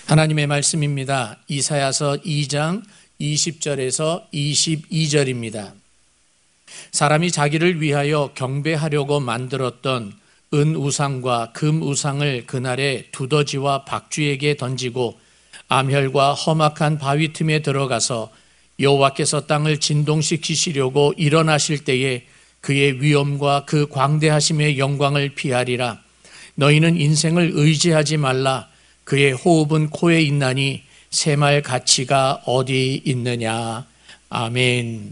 하나님의 말씀입니다. 이사야서 2장 20절에서 22절입니다. 사람이 자기를 위하여 경배하려고 만들었던 은우상과 금우상을 그날에 두더지와 박쥐에게 던지고 암혈과 험악한 바위 틈에 들어가서 여호와께서 땅을 진동시키시려고 일어나실 때에 그의 위엄과 그 광대하심의 영광을 피하리라. 너희는 인생을 의지하지 말라. 그의 호흡은 코에 있나니 새말 가치가 어디 있느냐. 아멘.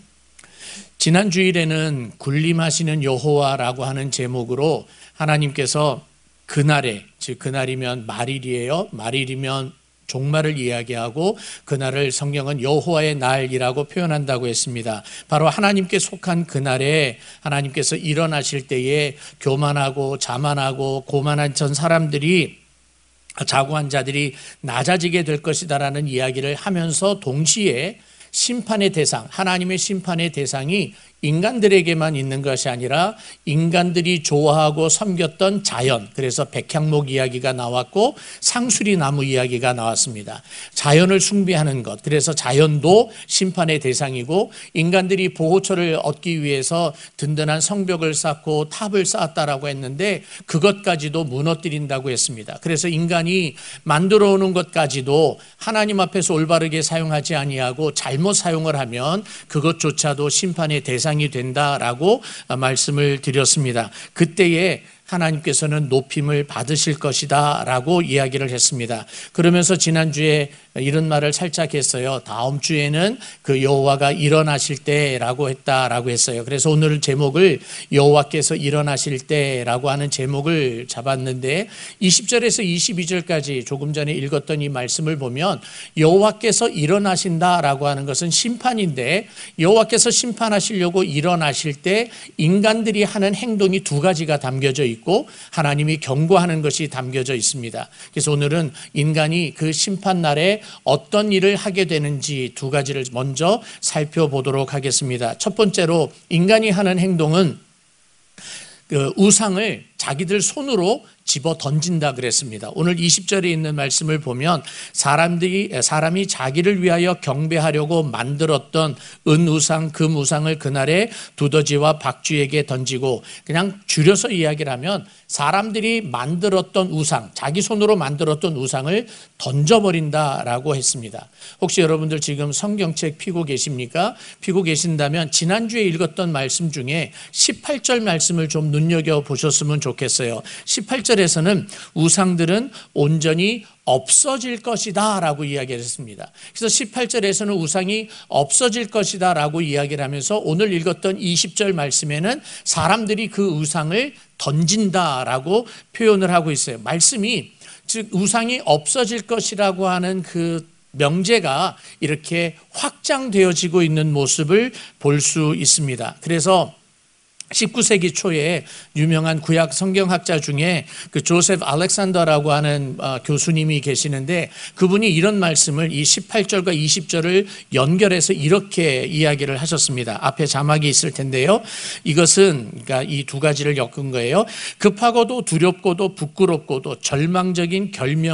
지난 주일에는 군림하시는 여호와라고 하는 제목으로 하나님께서 그날에, 즉 그날이면 말일이에요. 말일이면 종말을 이야기하고 그날을 성경은 여호와의 날이라고 표현한다고 했습니다. 바로 하나님께 속한 그날에 하나님께서 일어나실 때에 교만하고 자만하고 고만한 전 사람들이, 자고한 자들이 낮아지게 될 것이다라는 이야기를 하면서 동시에 심판의 대상, 하나님의 심판의 대상이 인간들에게만 있는 것이 아니라 인간들이 좋아하고 섬겼던 자연, 그래서 백향목 이야기가 나왔고 상수리 나무 이야기가 나왔습니다. 자연을 숭배하는 것, 그래서 자연도 심판의 대상이고 인간들이 보호처를 얻기 위해서 든든한 성벽을 쌓고 탑을 쌓았다라고 했는데 그것까지도 무너뜨린다고 했습니다. 그래서 인간이 만들어 오는 것까지도 하나님 앞에서 올바르게 사용하지 아니하고 잘못 사용을 하면 그것조차도 심판의 대상이 된다라고 말씀을 드렸습니다. 그때에 하나님께서는 높임을 받으실 것이다 라고 이야기를 했습니다. 그러면서 지난주에 이런 말을 살짝 했어요. 다음 주에는 그 여호와가 일어나실 때라고 했다라고 했어요. 그래서 오늘 제목을 여호와께서 일어나실 때라고 하는 제목을 잡았는데 20절에서 22절까지 조금 전에 읽었던 이 말씀을 보면 여호와께서 일어나신다라고 하는 것은 심판인데 여호와께서 심판하시려고 일어나실 때 인간들이 하는 행동이 두 가지가 담겨져 있고 하나님이 경고하는 것이 담겨져 있습니다. 그래서 오늘은 인간이 그 심판날에 어떤 일을 하게 되는지 두 가지를 먼저 살펴보도록 하겠습니다. 첫 번째로 인간이 하는 행동은 그 우상을 자기들 손으로 집어 던진다 그랬습니다. 오늘 20절에 있는 말씀을 보면 사람이 자기를 위하여 경배하려고 만들었던 은우상, 금우상을 그날에 두더지와 박쥐에게 던지고, 그냥 줄여서 이야기를 하면 사람들이 만들었던 우상, 자기 손으로 만들었던 우상을 던져버린다라고 했습니다. 혹시 여러분들 지금 성경책 피고 계십니까? 피고 계신다면 지난주에 읽었던 말씀 중에 18절 말씀을 좀 눈여겨보셨으면 좋겠어요. 18절에서는 우상들은 온전히 없어질 것이다 라고 이야기를 했습니다. 그래서 18절에서는 우상이 없어질 것이다 라고 이야기를 하면서 오늘 읽었던 20절 말씀에는 사람들이 그 우상을 던진다라고 표현을 하고 있어요. 말씀이, 즉 우상이 없어질 것이라고 하는 그 명제가 이렇게 확장되어지고 있는 모습을 볼 수 있습니다. 그래서 19세기 초에 유명한 구약 성경학자 중에 그 조셉 알렉산더라고 하는 교수님이 계시는데 그분이 이런 말씀을 이 18절과 20절을 연결해서 이렇게 이야기를 하셨습니다. 앞에 자막이 있을 텐데요. 이것은 그러니까 이 두 가지를 엮은 거예요. 급하고도 두렵고도 부끄럽고도 절망적인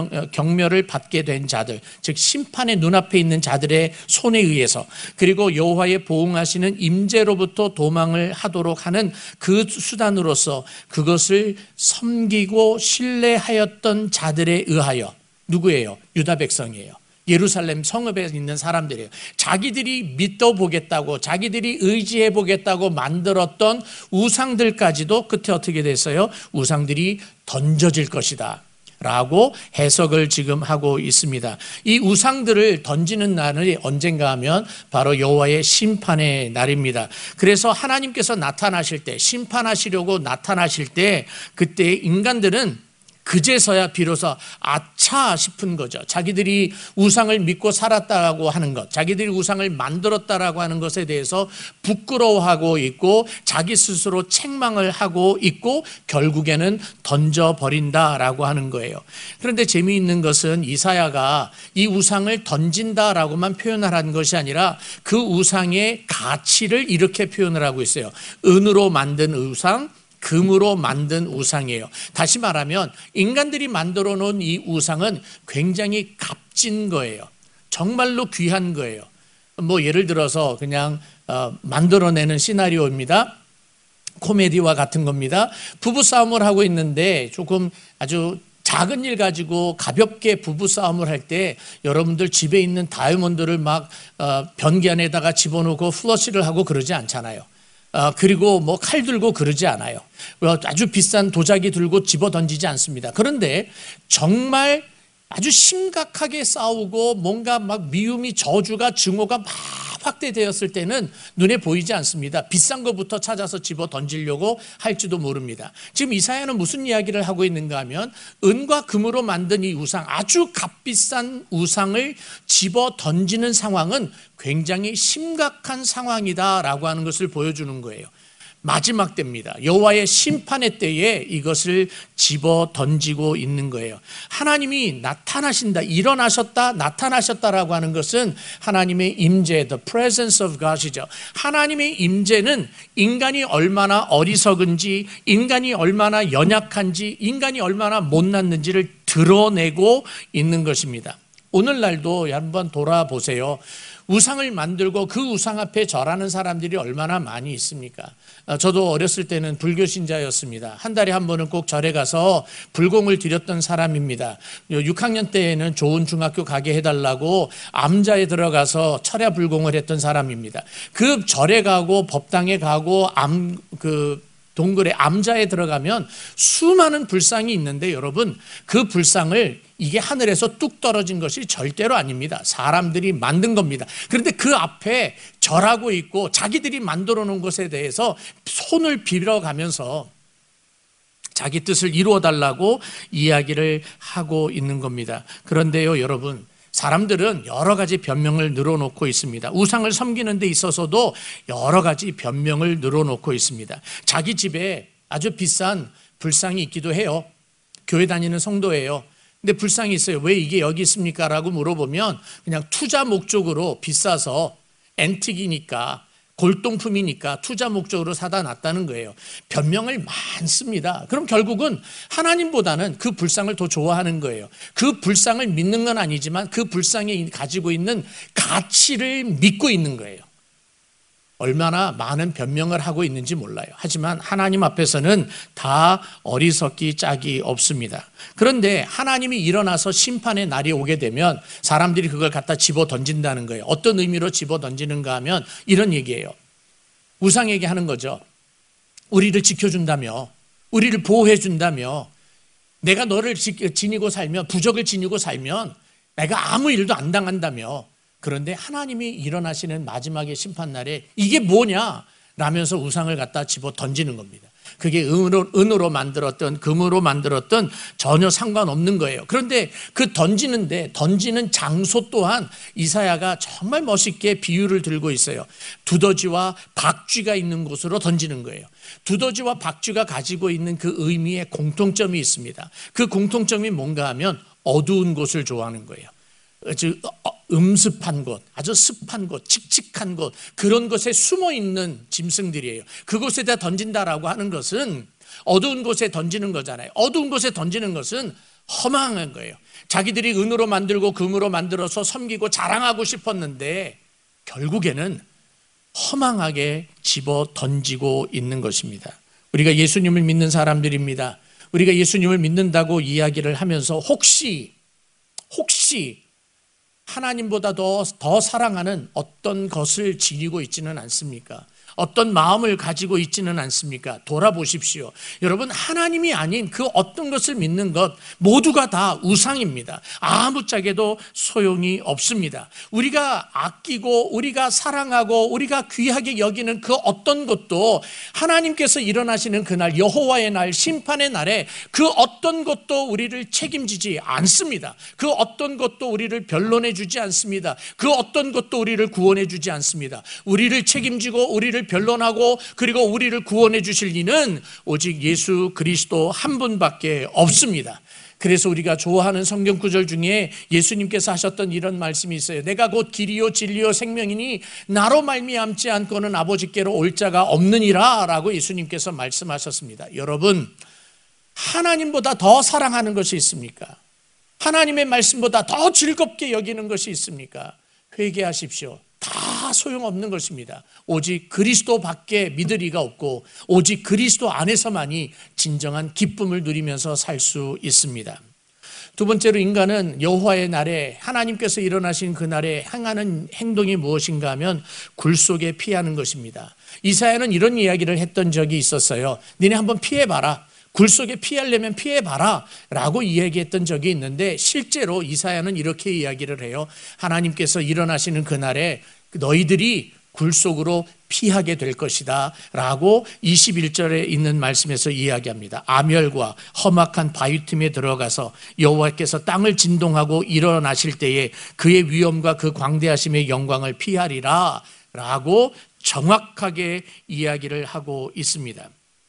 경멸을 받게 된 자들, 즉 심판의 눈앞에 있는 자들의 손에 의해서, 그리고 여호와의 보응하시는 임재로부터 도망을 하도록 하는 그 수단으로서 그것을 섬기고 신뢰하였던 자들에 의하여, 누구예요? 유다 백성이에요. 예루살렘 성읍에 있는 사람들이에요. 자기들이 믿어보겠다고, 자기들이 의지해보겠다고 만들었던 우상들까지도 끝에 어떻게 됐어요? 우상들이 던져질 것이다 라고 해석을 지금 하고 있습니다. 이 우상들을 던지는 날이 언젠가 하면 바로 여호와의 심판의 날입니다. 그래서 하나님께서 나타나실 때, 심판하시려고 나타나실 때 그때 인간들은 그제서야 비로소 아차 싶은 거죠. 자기들이 우상을 믿고 살았다고 하는 것, 자기들이 우상을 만들었다라고 하는 것에 대해서 부끄러워하고 있고 자기 스스로 책망을 하고 있고 결국에는 던져버린다라고 하는 거예요. 그런데 재미있는 것은 이사야가 이 우상을 던진다라고만 표현을 한 것이 아니라 그 우상의 가치를 이렇게 표현을 하고 있어요. 은으로 만든 우상, 금으로 만든 우상이에요. 다시 말하면 인간들이 만들어 놓은 이 우상은 굉장히 값비싼 값진 거예요. 정말로 귀한 거예요. 뭐 예를 들어서 그냥 만들어내는 시나리오입니다. 코미디와 같은 겁니다. 부부싸움을 하고 있는데 조금 아주 작은 일 가지고 가볍게 부부싸움을 할 때 여러분들 집에 있는 다이아몬드를 막 변기 안에다가 집어넣고 플러시를 하고 그러지 않잖아요. 그리고 뭐 칼 들고 그러지 않아요. 아주 비싼 도자기 들고 집어 던지지 않습니다. 그런데 정말 아주 심각하게 싸우고 뭔가 막 미움이 저주가 증오가 막 확대되었을 때는 눈에 보이지 않습니다. 비싼 것부터 찾아서 집어 던지려고 할지도 모릅니다. 지금 이사야는 무슨 이야기를 하고 있는가 하면 은과 금으로 만든 이 우상, 아주 값비싼 우상을 집어 던지는 상황은 굉장히 심각한 상황이다라고 하는 것을 보여주는 거예요. 마지막 때입니다. 여호와의 심판의 때에 이것을 집어 던지고 있는 거예요. 하나님이 나타나신다, 일어나셨다, 나타나셨다라고 하는 것은 하나님의 임재, the presence of God이죠. 하나님의 임재는 인간이 얼마나 어리석은지, 인간이 얼마나 연약한지, 인간이 얼마나 못났는지를 드러내고 있는 것입니다. 오늘날도 한번 돌아보세요. 우상을 만들고 그 우상 앞에 절하는 사람들이 얼마나 많이 있습니까? 저도 어렸을 때는 불교 신자였습니다. 한 달에 한 번은 꼭 절에 가서 불공을 드렸던 사람입니다. 6학년 때에는 좋은 중학교 가게 해달라고 암자에 들어가서 철야 불공을 했던 사람입니다. 그 절에 가고 법당에 가고 동굴에 암자에 들어가면 수많은 불상이 있는데 여러분, 그 불상을 이게 하늘에서 뚝 떨어진 것이 절대로 아닙니다. 사람들이 만든 겁니다. 그런데 그 앞에 절하고 있고 자기들이 만들어 놓은 것에 대해서 손을 빌어가면서 자기 뜻을 이루어 달라고 이야기를 하고 있는 겁니다. 그런데요, 여러분, 사람들은 여러 가지 변명을 늘어놓고 있습니다. 우상을 섬기는 데 있어서도 여러 가지 변명을 늘어놓고 있습니다. 자기 집에 아주 비싼 불상이 있기도 해요. 교회 다니는 성도예요. 근데 불상이 있어요. 왜 이게 여기 있습니까? 라고 물어보면 그냥 투자 목적으로 비싸서 앤틱이니까, 골동품이니까 투자 목적으로 사다 놨다는 거예요. 변명을 많습니다. 그럼 결국은 하나님보다는 그 불상을 더 좋아하는 거예요. 그 불상을 믿는 건 아니지만 그 불상이 가지고 있는 가치를 믿고 있는 거예요. 얼마나 많은 변명을 하고 있는지 몰라요. 하지만 하나님 앞에서는 다 어리석기 짝이 없습니다. 그런데 하나님이 일어나서 심판의 날이 오게 되면 사람들이 그걸 갖다 집어 던진다는 거예요. 어떤 의미로 집어 던지는가 하면 이런 얘기예요. 우상에게 하는 거죠. 우리를 지켜준다며, 우리를 보호해준다며, 내가 너를 지니고 살면, 부적을 지니고 살면 내가 아무 일도 안 당한다며. 그런데 하나님이 일어나시는 마지막의 심판날에 이게 뭐냐? 라면서 우상을 갖다 집어 던지는 겁니다. 그게 은으로 만들었던, 금으로 만들었던 전혀 상관없는 거예요. 그런데 그 던지는 장소 또한 이사야가 정말 멋있게 비유를 들고 있어요. 두더지와 박쥐가 있는 곳으로 던지는 거예요. 두더지와 박쥐가 가지고 있는 그 의미에 공통점이 있습니다. 그 공통점이 뭔가 하면 어두운 곳을 좋아하는 거예요. 즉 음습한 곳, 아주 습한 곳, 칙칙한 곳, 그런 곳에 숨어 있는 짐승들이에요. 그곳에다 던진다라고 하는 것은 어두운 곳에 던지는 거잖아요. 어두운 곳에 던지는 것은 허망한 거예요. 자기들이 은으로 만들고 금으로 만들어서 섬기고 자랑하고 싶었는데 결국에는 허망하게 집어 던지고 있는 것입니다. 우리가 예수님을 믿는 사람들입니다. 우리가 예수님을 믿는다고 이야기를 하면서 혹시 하나님보다 더 사랑하는 어떤 것을 지니고 있지는 않습니까? 어떤 마음을 가지고 있지는 않습니까? 돌아보십시오. 여러분, 하나님이 아닌 그 어떤 것을 믿는 것 모두가 다 우상입니다. 아무짝에도 소용이 없습니다. 우리가 아끼고 우리가 사랑하고 우리가 귀하게 여기는 그 어떤 것도 하나님께서 일어나시는 그날, 여호와의 날, 심판의 날에 그 어떤 것도 우리를 책임지지 않습니다. 그 어떤 것도 우리를 변론해 주지 않습니다. 그 어떤 것도 우리를 구원해 주지 않습니다. 우리를 책임지고 우리를 변론하고 그리고 우리를 구원해 주실 이는 오직 예수 그리스도 한 분밖에 없습니다. 그래서 우리가 좋아하는 성경 구절 중에 예수님께서 하셨던 이런 말씀이 있어요. 내가 곧 길이요 진리요 생명이니 나로 말미암지 않고는 아버지께로 올 자가 없느니라 라고 예수님께서 말씀하셨습니다. 여러분, 하나님보다 더 사랑하는 것이 있습니까? 하나님의 말씀보다 더 즐겁게 여기는 것이 있습니까? 회개하십시오. 다 소용없는 것입니다. 오직 그리스도 밖에 믿을 이가 없고 오직 그리스도 안에서만이 진정한 기쁨을 누리면서 살 수 있습니다. 두 번째로 인간은 여호와의 날에 하나님께서 일어나신 그날에 행하는 행동이 무엇인가 하면 굴 속에 피하는 것입니다. 이사야는 이런 이야기를 했던 적이 있었어요. 니네 한번 피해봐라. 굴 속에 피하려면 피해봐라 라고 이야기했던 적이 있는데 실제로 이사야는 이렇게 이야기를 해요. 하나님께서 일어나시는 그날에 너희들이 굴 속으로 피하게 될 것이다 라고 21절에 있는 말씀에서 이야기합니다. 아멸과 험악한 바위 틈에 들어가서 여호와께서 땅을 진동하고 일어나실 때에 그의 위엄과 그 광대하심의 영광을 피하리라 라고 정확하게 이야기를 하고 있습니다.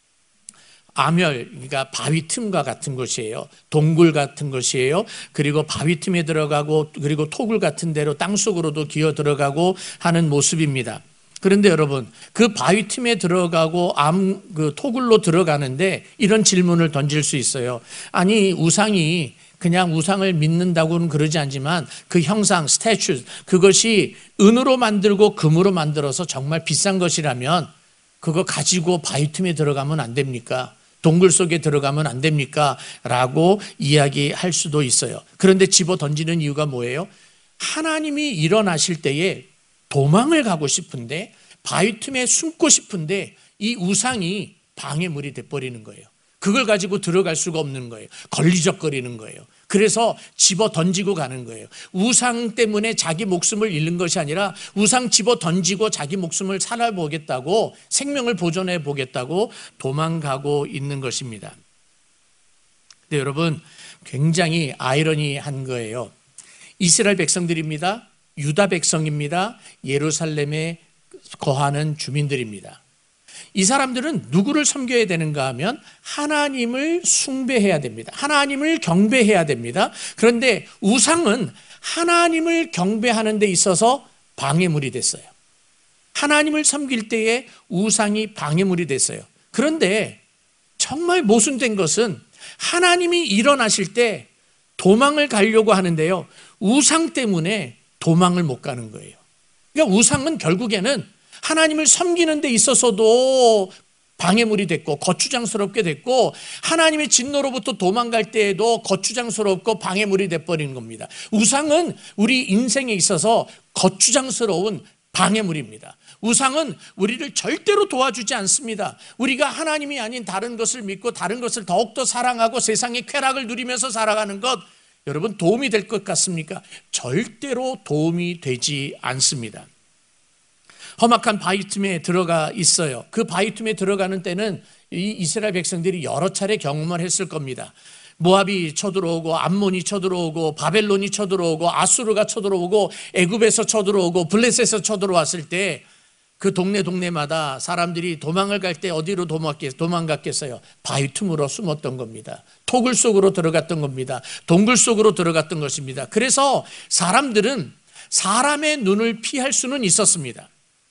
아멸, 그러니까 바위 틈과 같은 것이에요. 동굴 같은 것이에요. 그리고 바위 틈에 들어가고 그리고 토굴 같은 데로 땅속으로도 기어 들어가고 하는 모습입니다. 그런데 여러분, 그 바위 틈에 들어가고 그 토굴로 들어가는데 이런 질문을 던질 수 있어요. 아니, 우상이 그냥 우상을 믿는다고는 그러지 않지만 그 형상, 스태츄, 그것이 은으로 만들고 금으로 만들어서 정말 비싼 것이라면 그거 가지고 바위 틈에 들어가면 안 됩니까? 동굴 속에 들어가면 안 됩니까? 라고 이야기할 수도 있어요. 그런데 집어 던지는 이유가 뭐예요? 하나님이 일어나실 때에 도망을 가고 싶은데 바위 틈에 숨고 싶은데 이 우상이 방해물이 돼버리는 거예요. 그걸 가지고 들어갈 수가 없는 거예요. 걸리적거리는 거예요. 그래서 집어 던지고 가는 거예요. 우상 때문에 자기 목숨을 잃는 것이 아니라 우상 집어 던지고 자기 목숨을 살아보겠다고, 생명을 보존해 보겠다고 도망가고 있는 것입니다. 근데 여러분, 굉장히 아이러니한 거예요. 이스라엘 백성들입니다. 유다 백성입니다. 예루살렘에 거하는 주민들입니다. 이 사람들은 누구를 섬겨야 되는가 하면 하나님을 숭배해야 됩니다. 하나님을 경배해야 됩니다. 그런데 우상은 하나님을 경배하는 데 있어서 방해물이 됐어요. 하나님을 섬길 때에 우상이 방해물이 됐어요. 그런데 정말 모순된 것은 하나님이 일어나실 때 도망을 가려고 하는데요, 우상 때문에 도망을 못 가는 거예요. 그러니까 우상은 결국에는 하나님을 섬기는 데 있어서도 방해물이 됐고 거추장스럽게 됐고 하나님의 진노로부터 도망갈 때에도 거추장스럽고 방해물이 돼버리는 겁니다. 우상은 우리 인생에 있어서 거추장스러운 방해물입니다. 우상은 우리를 절대로 도와주지 않습니다. 우리가 하나님이 아닌 다른 것을 믿고 다른 것을 더욱더 사랑하고 세상의 쾌락을 누리면서 살아가는 것, 여러분 도움이 될 것 같습니까? 절대로 도움이 되지 않습니다. 험악한 바위 틈에 들어가 있어요. 그 바위 틈에 들어가는 때는 이 이스라엘 백성들이 여러 차례 경험을 했을 겁니다. 모압이 쳐들어오고 암몬이 쳐들어오고 바벨론이 쳐들어오고 아수르가 쳐들어오고 애굽에서 쳐들어오고 블레셋에서 쳐들어왔을 때 그 동네마다 사람들이 도망을 갈 때 어디로 도망갔겠어요? 바위 틈으로 숨었던 겁니다. 토굴 속으로 들어갔던 겁니다. 동굴 속으로 들어갔던 것입니다. 그래서 사람들은 사람의 눈을 피할 수는 있었습니다.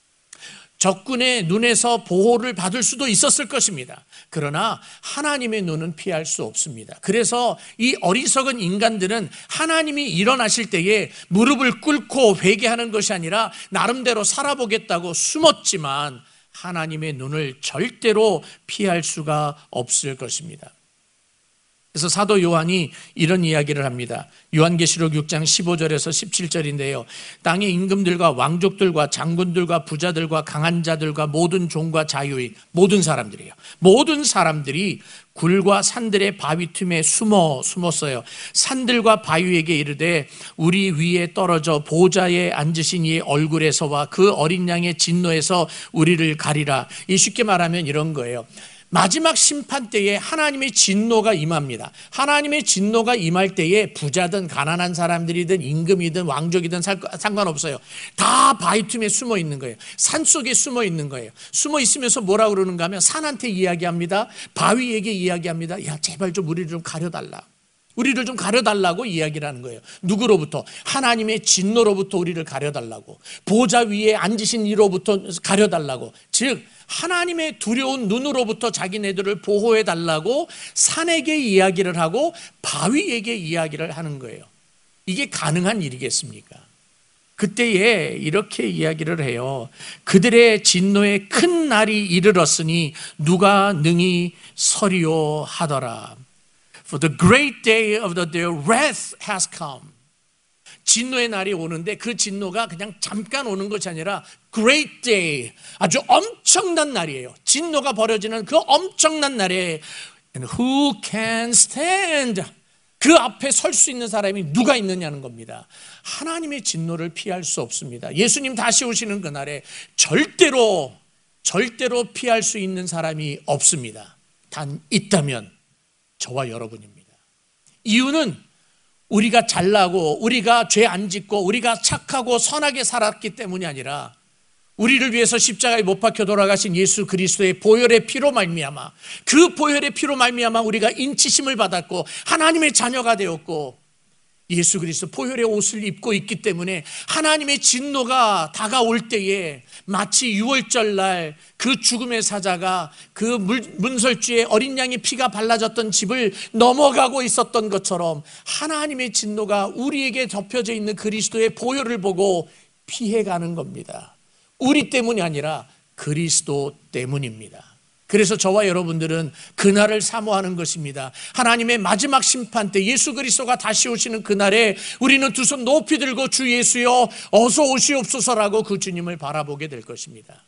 적군의 눈에서 보호를 받을 수도 있었을 것입니다. 그러나 하나님의 눈은 피할 수 없습니다. 그래서 이 어리석은 인간들은 하나님이 일어나실 때에 무릎을 꿇고 회개하는 것이 아니라 나름대로 살아보겠다고 숨었지만 하나님의 눈을 절대로 피할 수가 없을 것입니다. 그래서 사도 요한이 이런 이야기를 합니다. 요한계시록 6장 15절에서 17절인데요. 땅의 임금들과 왕족들과 장군들과 부자들과 강한 자들과 모든 종과 자유인 모든 사람들이에요. 모든 사람들이 굴과 산들의 바위 틈에 숨었어요. 산들과 바위에게 이르되 우리 위에 떨어져 보좌에 앉으신 이의 얼굴에서와 그 어린 양의 진노에서 우리를 가리라. 이 쉽게 말하면 이런 거예요. 마지막 심판 때에 하나님의 진노가 임합니다. 하나님의 진노가 임할 때에 부자든 가난한 사람들이든 임금이든 왕족이든 상관없어요. 다 바위 틈에 숨어 있는 거예요. 산 속에 숨어 있는 거예요. 숨어 있으면서 뭐라고 그러는가 하면 산한테 이야기합니다. 바위에게 이야기합니다. 야, 제발 좀 우리를 좀 가려달라. 우리를 좀 가려달라고 이야기를 하는 거예요. 누구로부터? 하나님의 진노로부터 우리를 가려달라고. 보좌 위에 앉으신 이로부터 가려달라고. 즉 하나님의 두려운 눈으로부터 자기네들을 보호해 달라고 산에게 이야기를 하고 바위에게 이야기를 하는 거예요. 이게 가능한 일이겠습니까? 그때에 이렇게 이야기를 해요. 그들의 진노의 큰 날이 이르렀으니 누가 능히 서리요 하더라. For the great day of their wrath has come. 진노의 날이 오는데 그 진노가 그냥 잠깐 오는 것이 아니라 great day, 아주 엄청난 날이에요. 진노가 벌어지는 그 엄청난 날에 And who can stand? 그 앞에 설 수 있는 사람이 누가 있느냐는 겁니다. 하나님의 진노를 피할 수 없습니다. 예수님 다시 오시는 그날에 절대로 피할 수 있는 사람이 없습니다. 단 있다면 저와 여러분입니다. 이유는 우리가 잘나고 우리가 죄 안 짓고 우리가 착하고 선하게 살았기 때문이 아니라 우리를 위해서 십자가에 못 박혀 돌아가신 예수 그리스도의 보혈의 피로 말미암아, 그 보혈의 피로 말미암아 우리가 인치심을 받았고 하나님의 자녀가 되었고 예수 그리스도 보혈의 옷을 입고 있기 때문에 하나님의 진노가 다가올 때에 마치 유월절 날 그 죽음의 사자가 그 문설주에 어린 양의 피가 발라졌던 집을 넘어가고 있었던 것처럼 하나님의 진노가 우리에게 덮여져 있는 그리스도의 보혈을 보고 피해가는 겁니다. 우리 때문이 아니라 그리스도 때문입니다. 그래서 저와 여러분들은 그날을 사모하는 것입니다. 하나님의 마지막 심판 때 예수 그리스도가 다시 오시는 그날에 우리는 두 손 높이 들고 주 예수여 어서 오시옵소서라고 그 주님을 바라보게 될 것입니다.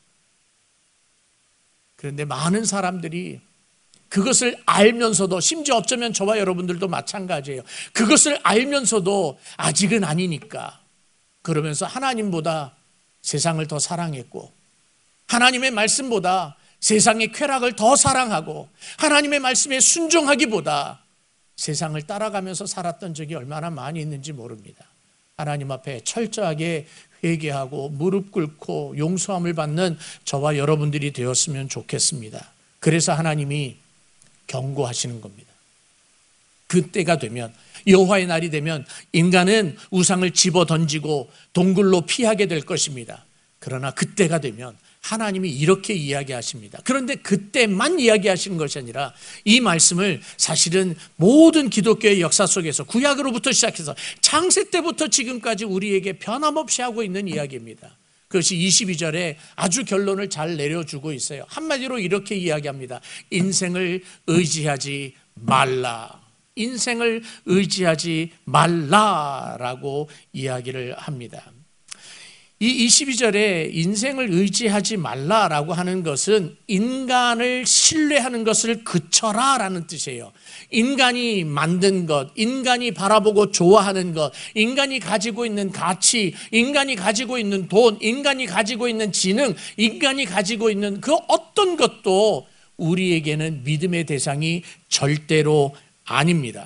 그런데 많은 사람들이 그것을 알면서도, 심지어 어쩌면 저와 여러분들도 마찬가지예요. 그것을 알면서도 아직은 아니니까 그러면서 하나님보다 세상을 더 사랑했고 하나님의 말씀보다 세상의 쾌락을 더 사랑하고 하나님의 말씀에 순종하기보다 세상을 따라가면서 살았던 적이 얼마나 많이 있는지 모릅니다. 하나님 앞에 철저하게 회개하고 무릎 꿇고 용서함을 받는 저와 여러분들이 되었으면 좋겠습니다. 그래서 하나님이 경고하시는 겁니다. 그때가 되면, 여호와의 날이 되면 인간은 우상을 집어 던지고 동굴로 피하게 될 것입니다. 그러나 그때가 되면 하나님이 이렇게 이야기하십니다. 그런데 그때만 이야기하시는 것이 아니라 이 말씀을 사실은 모든 기독교의 역사 속에서 구약으로부터 시작해서 창세 때부터 지금까지 우리에게 변함없이 하고 있는 이야기입니다. 그것이 22절에 아주 결론을 잘 내려주고 있어요. 한마디로 이렇게 이야기합니다. 인생을 의지하지 말라. 인생을 의지하지 말라라고 이야기를 합니다. 이 22절에 인생을 의지하지 말라라고 하는 것은 인간을 신뢰하는 것을 그쳐라라는 뜻이에요. 인간이 만든 것, 인간이 바라보고 좋아하는 것, 인간이 가지고 있는 가치, 인간이 가지고 있는 돈, 인간이 가지고 있는 지능, 인간이 가지고 있는 그 어떤 것도 우리에게는 믿음의 대상이 절대로 아닙니다.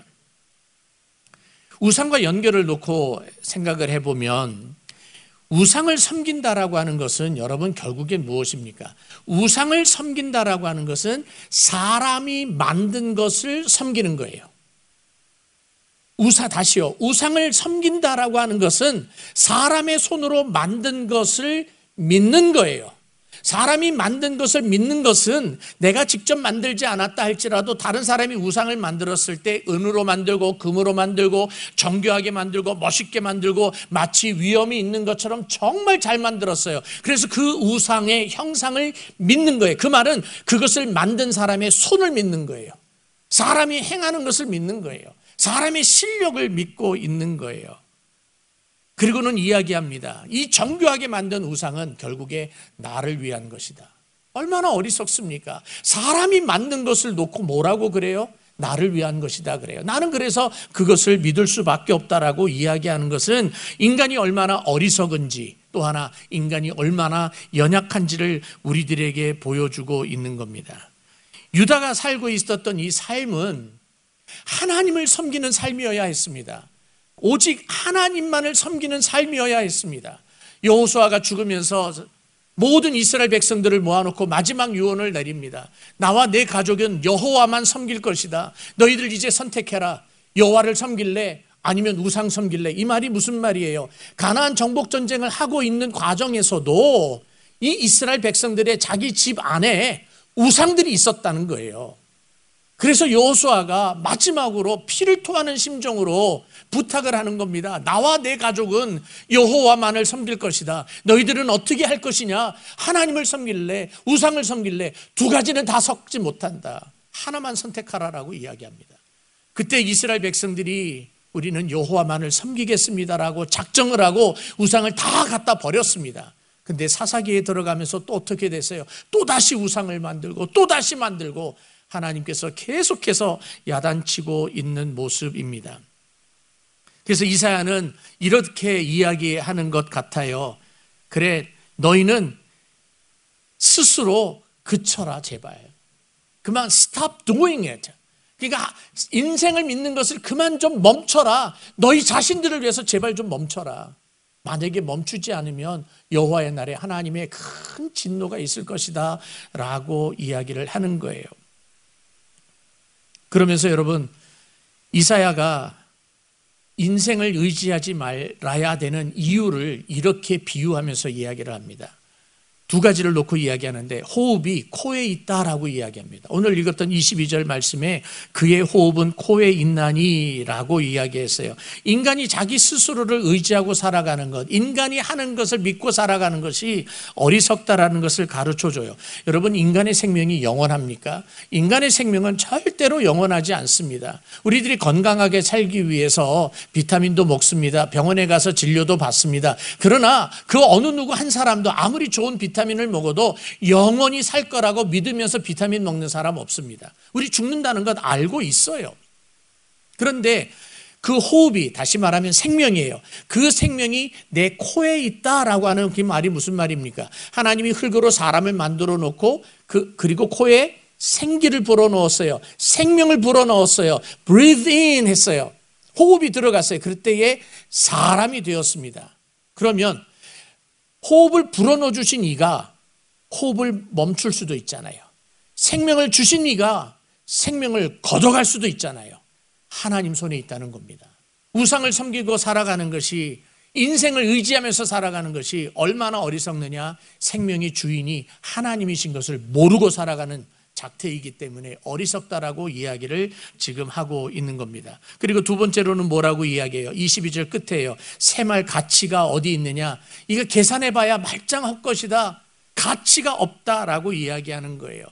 우상과 연결을 놓고 생각을 해보면 우상을 섬긴다라고 하는 것은 여러분 결국엔 무엇입니까? 우상을 섬긴다라고 하는 것은 사람이 만든 것을 섬기는 거예요. 다시요. 우상을 섬긴다라고 하는 것은 사람의 손으로 만든 것을 믿는 거예요. 사람이 만든 것을 믿는 것은 내가 직접 만들지 않았다 할지라도 다른 사람이 우상을 만들었을 때 은으로 만들고 금으로 만들고 정교하게 만들고 멋있게 만들고 마치 위엄이 있는 것처럼 정말 잘 만들었어요. 그래서 그 우상의 형상을 믿는 거예요. 그 말은 그것을 만든 사람의 손을 믿는 거예요. 사람이 행하는 것을 믿는 거예요. 사람의 실력을 믿고 있는 거예요. 그리고는 이야기합니다. 이 정교하게 만든 우상은 결국에 나를 위한 것이다. 얼마나 어리석습니까? 사람이 만든 것을 놓고 뭐라고 그래요? 나를 위한 것이다 그래요. 나는 그래서 그것을 믿을 수밖에 없다라고 이야기하는 것은 인간이 얼마나 어리석은지, 또 하나 인간이 얼마나 연약한지를 우리들에게 보여주고 있는 겁니다. 유다가 살고 있었던 이 삶은 하나님을 섬기는 삶이어야 했습니다. 오직 하나님만을 섬기는 삶이어야 했습니다. 여호수아가 죽으면서 모든 이스라엘 백성들을 모아놓고 마지막 유언을 내립니다. 나와 내 가족은 여호와만 섬길 것이다. 너희들 이제 선택해라. 여호와를 섬길래? 아니면 우상 섬길래? 이 말이 무슨 말이에요? 가나안 정복 전쟁을 하고 있는 과정에서도 이 이스라엘 백성들의 자기 집 안에 우상들이 있었다는 거예요. 그래서 여호수아가 마지막으로 피를 토하는 심정으로 부탁을 하는 겁니다. 나와 내 가족은 여호와만을 섬길 것이다. 너희들은 어떻게 할 것이냐? 하나님을 섬길래? 우상을 섬길래? 두 가지는 다 섞지 못한다. 하나만 선택하라라고 이야기합니다. 그때 이스라엘 백성들이 우리는 여호와만을 섬기겠습니다라고 작정을 하고 우상을 다 갖다 버렸습니다. 근데 사사기에 들어가면서 또 어떻게 됐어요? 또다시 우상을 만들고 또다시 만들고 하나님께서 계속해서 야단치고 있는 모습입니다. 그래서 이사야는 이렇게 이야기하는 것 같아요. 그래, 너희는 스스로 그쳐라 제발. 그만 stop doing it. 그러니까 인생을 믿는 것을 그만 좀 멈춰라. 너희 자신들을 위해서 제발 좀 멈춰라. 만약에 멈추지 않으면 여호와의 날에 하나님의 큰 진노가 있을 것이다 라고 이야기를 하는 거예요. 그러면서 여러분, 이사야가 인생을 의지하지 말아야 되는 이유를 이렇게 비유하면서 이야기를 합니다. 두 가지를 놓고 이야기하는데 호흡이 코에 있다라고 이야기합니다. 오늘 읽었던 22절 말씀에 그의 호흡은 코에 있나니 라고 이야기했어요. 인간이 자기 스스로를 의지하고 살아가는 것, 인간이 하는 것을 믿고 살아가는 것이 어리석다라는 것을 가르쳐줘요. 여러분, 인간의 생명이 영원합니까? 인간의 생명은 절대로 영원하지 않습니다. 우리들이 건강하게 살기 위해서 비타민도 먹습니다. 병원에 가서 진료도 받습니다. 그러나 그 어느 누구 한 사람도 아무리 좋은 비타민을 먹어도 영원히 살 거라고 믿으면서 비타민 먹는 사람 없습니다. 우리 죽는다는 것 알고 있어요. 그런데 그 호흡이, 다시 말하면 생명이에요. 그 생명이 내 코에 있다라고 하는 그 말이 무슨 말입니까? 하나님이 흙으로 사람을 만들어 놓고 그리고 코에 생기를 불어넣었어요. 생명을 불어넣었어요. breathe in 했어요. 호흡이 들어갔어요. 그때에 사람이 되었습니다. 그러면 호흡을 불어넣어 주신 이가 호흡을 멈출 수도 있잖아요. 생명을 주신 이가 생명을 걷어갈 수도 있잖아요. 하나님 손에 있다는 겁니다. 우상을 섬기고 살아가는 것이, 인생을 의지하면서 살아가는 것이 얼마나 어리석느냐. 생명의 주인이 하나님이신 것을 모르고 살아가는 작태이기 때문에 어리석다라고 이야기를 지금 하고 있는 겁니다. 그리고 두 번째로는 뭐라고 이야기해요? 22절 끝에요. 새말 가치가 어디 있느냐? 이거 계산해봐야 말짱 헛것이다. 가치가 없다라고 이야기하는 거예요.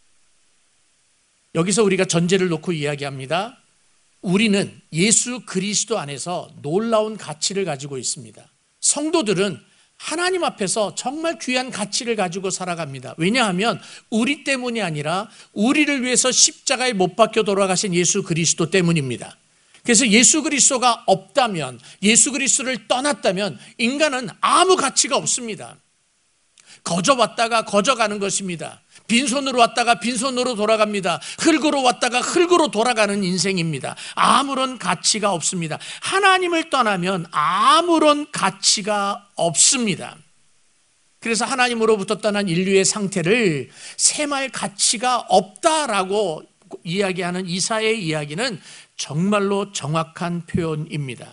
여기서 우리가 전제를 놓고 이야기합니다. 우리는 예수 그리스도 안에서 놀라운 가치를 가지고 있습니다. 성도들은 하나님 앞에서 정말 귀한 가치를 가지고 살아갑니다. 왜냐하면 우리 때문이 아니라 우리를 위해서 십자가에 못 박혀 돌아가신 예수 그리스도 때문입니다. 그래서 예수 그리스도가 없다면, 예수 그리스도를 떠났다면 인간은 아무 가치가 없습니다. 거저 왔다가 거저 가는 것입니다. 빈손으로 왔다가 빈손으로 돌아갑니다. 흙으로 왔다가 흙으로 돌아가는 인생입니다. 아무런 가치가 없습니다. 하나님을 떠나면 아무런 가치가 없습니다. 그래서 하나님으로부터 떠난 인류의 상태를 새말 가치가 없다라고 이야기하는 이사야의 이야기는 정말로 정확한 표현입니다.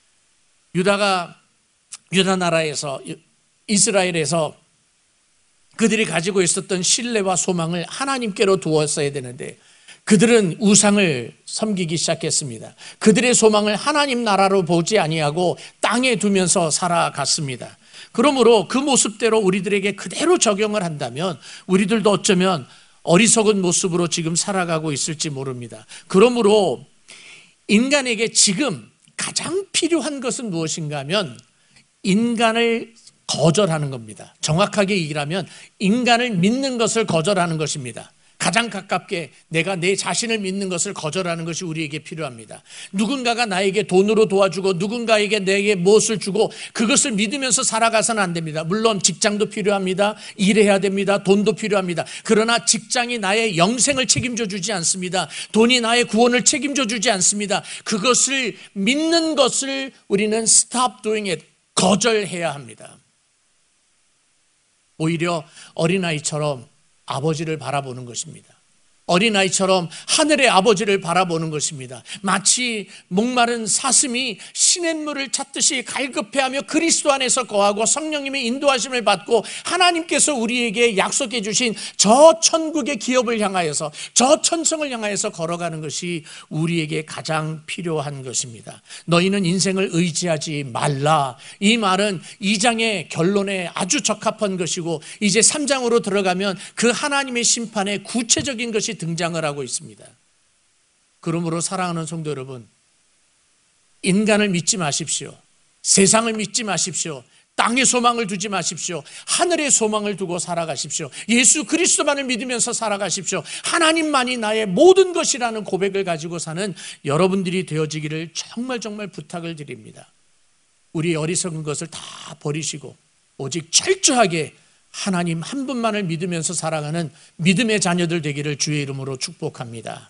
유다 나라에서, 이스라엘에서 그들이 가지고 있었던 신뢰와 소망을 하나님께로 두었어야 되는데 그들은 우상을 섬기기 시작했습니다. 그들의 소망을 하나님 나라로 보지 아니하고 땅에 두면서 살아갔습니다. 그러므로 그 모습대로 우리들에게 그대로 적용을 한다면 우리들도 어쩌면 어리석은 모습으로 지금 살아가고 있을지 모릅니다. 그러므로 인간에게 지금 가장 필요한 것은 무엇인가 하면 인간을 거절하는 겁니다. 정확하게 얘기하면 인간을 믿는 것을 거절하는 것입니다. 가장 가깝게 내가 내 자신을 믿는 것을 거절하는 것이 우리에게 필요합니다. 누군가가 나에게 돈으로 도와주고 누군가에게 내게 무엇을 주고 그것을 믿으면서 살아가서는 안 됩니다. 물론 직장도 필요합니다. 일해야 됩니다. 돈도 필요합니다. 그러나 직장이 나의 영생을 책임져 주지 않습니다. 돈이 나의 구원을 책임져 주지 않습니다. 그것을 믿는 것을 우리는 stop doing it, 거절해야 합니다. 오히려 어린아이처럼 아버지를 바라보는 것입니다. 어린아이처럼 하늘의 아버지를 바라보는 것입니다. 마치 목마른 사슴이 시냇물을 찾듯이 갈급해하며 그리스도 안에서 거하고 성령님의 인도하심을 받고 하나님께서 우리에게 약속해 주신 저 천국의 기업을 향하여서, 저 천성을 향하여서 걸어가는 것이 우리에게 가장 필요한 것입니다. 너희는 인생을 의지하지 말라. 이 말은 2장의 결론에 아주 적합한 것이고, 이제 3장으로 들어가면 그 하나님의 심판의 구체적인 것이 등장을 하고 있습니다. 그러므로 사랑하는 성도 여러분, 인간을 믿지 마십시오. 세상을 믿지 마십시오. 땅에 소망을 두지 마십시오. 하늘에 소망을 두고 살아가십시오. 예수 그리스도만을 믿으면서 살아가십시오. 하나님만이 나의 모든 것이라는 고백을 가지고 사는 여러분들이 되어지기를 정말 부탁을 드립니다. 우리 어리석은 것을 다 버리시고 오직 철저하게 하나님 한 분만을 믿으면서 살아가는 믿음의 자녀들 되기를 주의 이름으로 축복합니다.